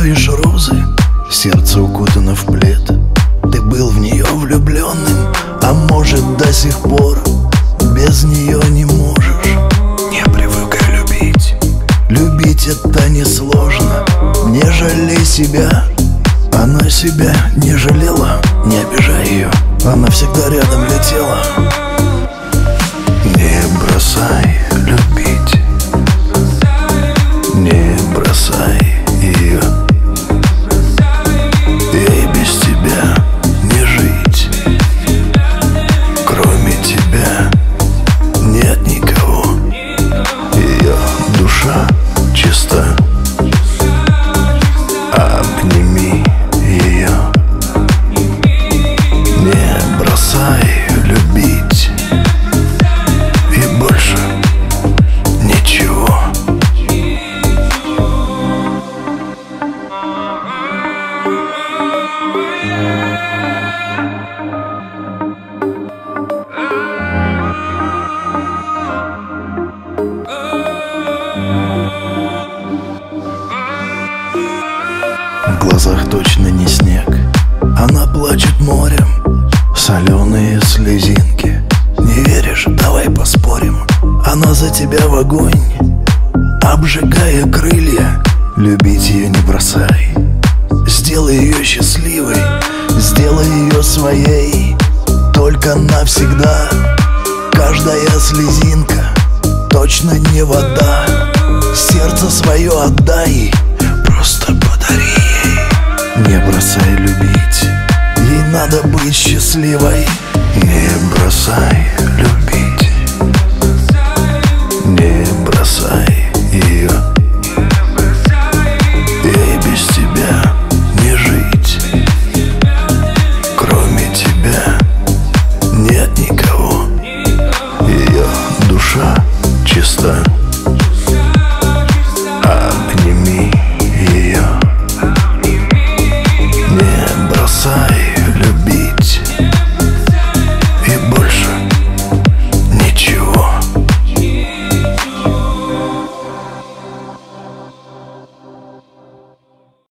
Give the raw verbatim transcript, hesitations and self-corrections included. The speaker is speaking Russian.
ставишь розы, сердце укутано в плед. Ты был в нее влюбленным, а может до сих пор без нее не можешь. Не привыкай любить, любить это несложно. Не жалей себя, она себя не жалела. Не обижай ее, она всегда рядом летела. Не бросай любить, не бросай ее. Ей без тебя не жить, кроме тебя нет никого. Ее душа чиста, обними ее. Не бросай любить, и больше ничего. В глазах точно не снег, она плачет морем, соленые слезинки. Не веришь? Давай поспорим. Она за тебя в огонь, обжигая крылья. Любить ее не бросай, сделай ее счастливой, сделай ее своей, только навсегда. Каждая слезинка точно не вода. Сердце свое отдай, просто подари ей. Не бросай любить, ей надо быть счастливой. Не бросай любить, не бросай